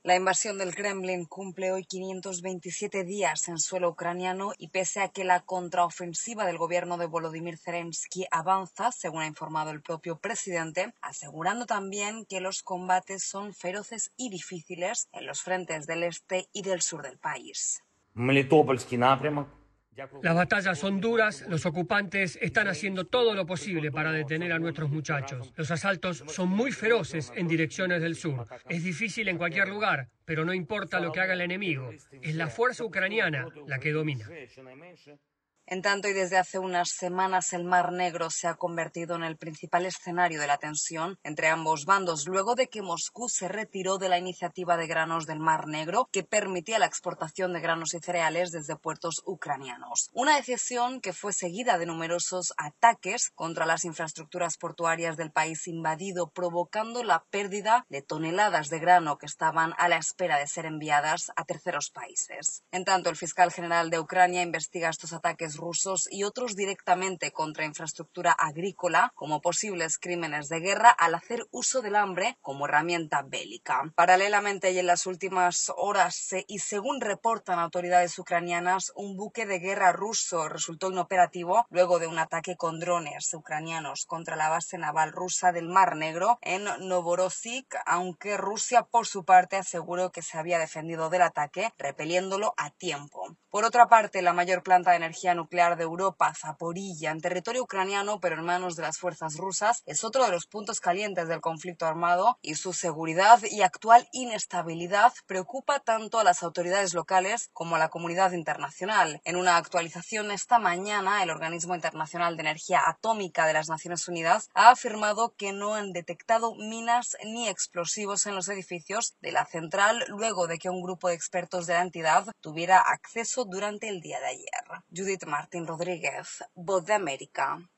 La invasión del Kremlin cumple hoy 527 días en suelo ucraniano y pese a que la contraofensiva del gobierno de Volodymyr Zelensky avanza, según ha informado el propio presidente, asegurando también que los combates son feroces y difíciles en los frentes del este y del sur del país. Las batallas son duras, los ocupantes están haciendo todo lo posible para detener a nuestros muchachos. Los asaltos son muy feroces en direcciones del sur. Es difícil en cualquier lugar, pero no importa lo que haga el enemigo. Es la fuerza ucraniana la que domina. En tanto, y desde hace unas semanas, el Mar Negro se ha convertido en el principal escenario de la tensión entre ambos bandos, luego de que Moscú se retiró de la iniciativa de granos del Mar Negro que permitía la exportación de granos y cereales desde puertos ucranianos. Una decisión que fue seguida de numerosos ataques contra las infraestructuras portuarias del país invadido, provocando la pérdida de toneladas de grano que estaban a la espera de ser enviadas a terceros países. En tanto, el fiscal general de Ucrania investiga estos ataques rusos y otros directamente contra infraestructura agrícola como posibles crímenes de guerra al hacer uso del hambre como herramienta bélica. Paralelamente y en las últimas horas y según reportan autoridades ucranianas, un buque de guerra ruso resultó inoperativo luego de un ataque con drones ucranianos contra la base naval rusa del Mar Negro en Novorossiysk, aunque Rusia por su parte aseguró que se había defendido del ataque repeliéndolo a tiempo. Por otra parte, la mayor planta de energía nuclear de Europa, Zaporilla, en territorio ucraniano pero en manos de las fuerzas rusas, es otro de los puntos calientes del conflicto armado y su seguridad y actual inestabilidad preocupa tanto a las autoridades locales como a la comunidad internacional. En una actualización esta mañana, el Organismo Internacional de Energía Atómica de las Naciones Unidas ha afirmado que no han detectado minas ni explosivos en los edificios de la central luego de que un grupo de expertos de la entidad tuviera acceso durante el día de ayer. Judith Martín Rodríguez, Voz de América.